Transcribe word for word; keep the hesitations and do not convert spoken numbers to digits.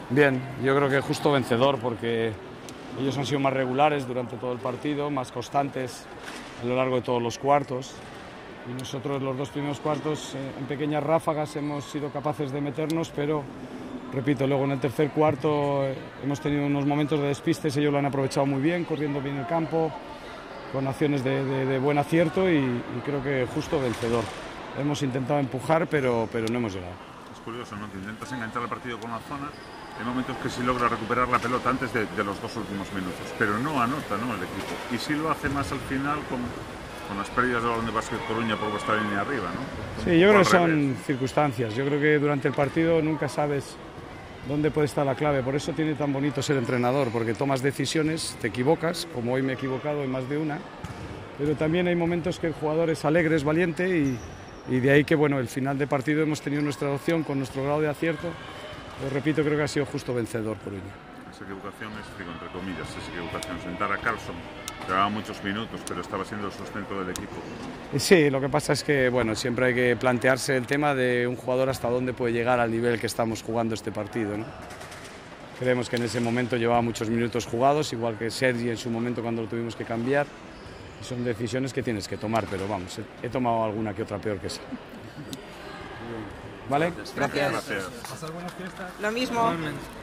Bien, yo creo que justo vencedor porque ellos han sido más regulares durante todo el partido, más constantes a lo largo de todos los cuartos y nosotros los dos primeros cuartos eh, en pequeñas ráfagas hemos sido capaces de meternos, pero repito, luego en el tercer cuarto eh, hemos tenido unos momentos de despistes, ellos lo han aprovechado muy bien, corriendo bien el campo, con acciones de, de, de buen acierto y, y creo que justo vencedor. Hemos intentado empujar, pero, pero no hemos llegado. Es curioso, ¿no? Que intentas enganchar el partido con la zona. Hay momentos que sí logra recuperar la pelota antes de, de los dos últimos minutos, pero no anota, ¿no?, el equipo. Y sí lo hace más al final con, con las pérdidas de balón de Básquet Coruña por vuestra línea arriba, ¿no? Sí, yo creo que son circunstancias. Yo creo que durante el partido nunca sabes dónde puede estar la clave. Por eso tiene tan bonito ser entrenador, porque tomas decisiones, te equivocas, como hoy me he equivocado en más de una, pero también hay momentos que el jugador es alegre, es valiente y, y de ahí que, bueno, el final de partido hemos tenido nuestra opción con nuestro grado de acierto. Lo repito, creo que ha sido justo vencedor Coruña. Esa equivocación es, digo, entre comillas, esa equivocación. Sentar a Carlson, llevaba muchos minutos, pero estaba siendo el sustento del equipo. Sí, lo que pasa es que, bueno, siempre hay que plantearse el tema de un jugador hasta dónde puede llegar al nivel que estamos jugando este partido, ¿no? Creemos que en ese momento llevaba muchos minutos jugados, igual que Sergi en su momento cuando lo tuvimos que cambiar. Son decisiones que tienes que tomar, pero vamos, he tomado alguna que otra peor que esa. ¿Vale? Gracias. Gracias. Pasar buenas fiestas. Lo mismo.